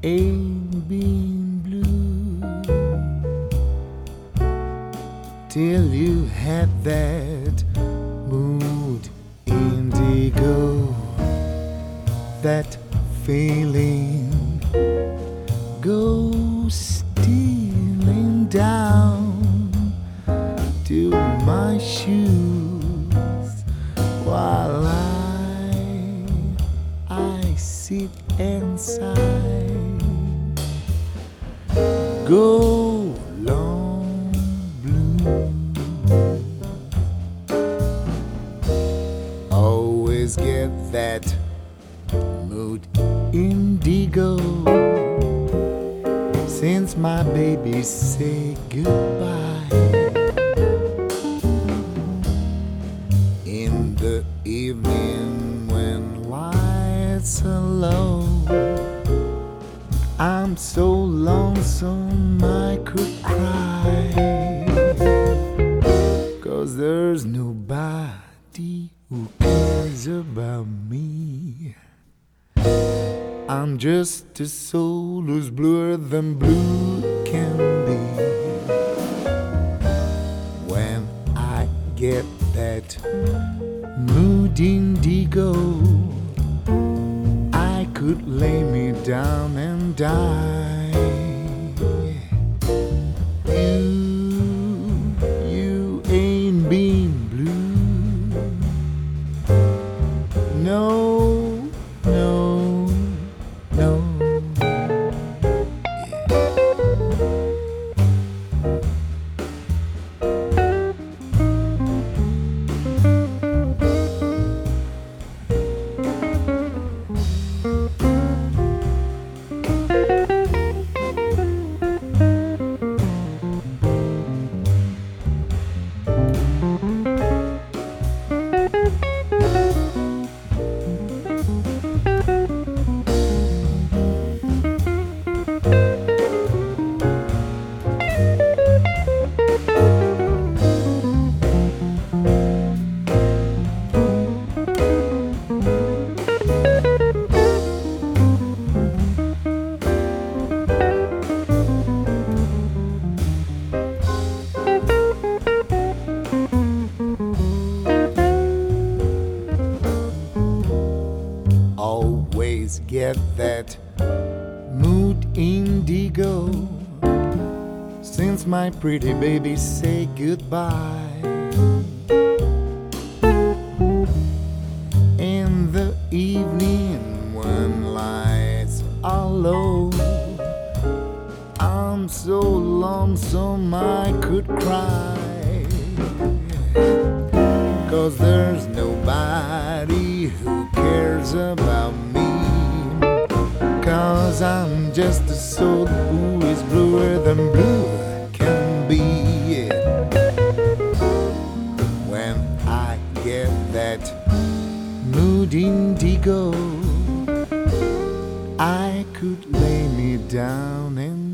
ain't been blue till you had that mood indigo, that feeling goes stealing down to my shoes while I sit and sigh. Go long blue. Always get that mood indigo since my baby say goodbye. In the evening when lights are low, I'm so lonesome I could cry, 'cause there's nobody who cares about me. I'm just a soul who's bluer than blue can be. When I get that mood indigo, I could lay me down and die. You ain't been blue. No, no, no. Always get that mood indigo since my pretty baby say goodbye. In the evening when lights are low, I'm so lonesome I could cry, 'cause there's nobody who cares about me. 'Cause I'm just a soul who is bluer than blue can be. When I get that mood indigo, I could lay me down and